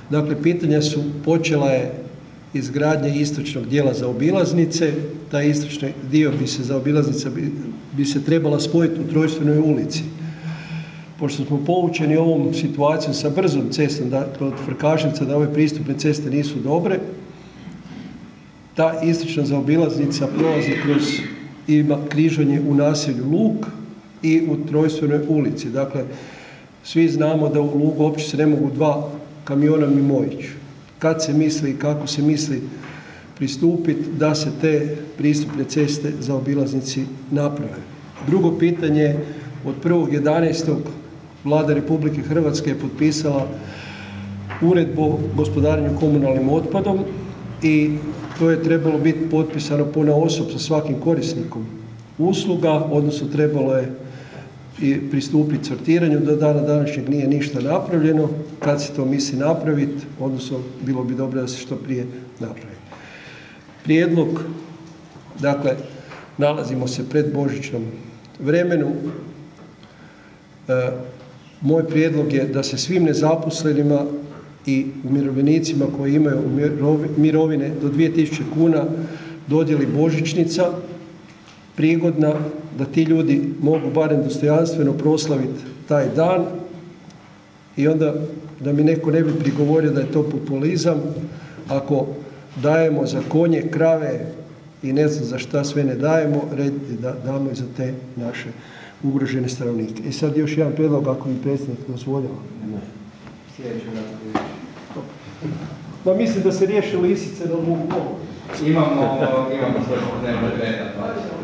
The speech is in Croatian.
Dakle, pitanja su, počela je izgradnja istočnog dijela zaobilaznice, taj istočni dio zaobilaznica bi se trebala spojiti u Trojstvenoj ulici. Pošto smo poučeni ovom situacijom sa brzom cestom, dakle od Frkaševca da ove pristupne ceste nisu dobre, ta istočna zaobilaznica prolazi ima križanje u naselju Lug i u Trojstvenoj ulici. Dakle, svi znamo da u Lugu uopće se ne mogu dva kamiona mimo ići. Kad se misli i kako se misli pristupiti da se te pristupne ceste zaobilaznici naprave. Drugo pitanje, od 1.11. Vlada Republike Hrvatske je potpisala uredbu o gospodarenju komunalnim otpadom i to je trebalo biti potpisano ponaosob sa svakim korisnikom usluga, odnosno trebalo je i pristupiti sortiranju. Do dana današnjeg nije ništa napravljeno. Kad se to misli napraviti, odnosno bilo bi dobro da se što prije napravi. Prijedlog, dakle, nalazimo se pred božićnom vremenu. Moj prijedlog je da se svim nezaposlenima i umirovljenicima koji imaju mirovine do 2000 kuna dodijeli božićnica prigodna, da ti ljudi mogu barem dostojanstveno proslaviti taj dan i onda da mi neko ne bi prigovorio da je to populizam ako dajemo za konje, krave i ne znam za šta sve ne dajemo, red da damo i za te naše ugrožene stanovnike. I sad još jedan prijedlog ako mi predsjednik dozvoljava. Pa mislim da se riješi lisice na Lugu. Imamo sve dnevno reda.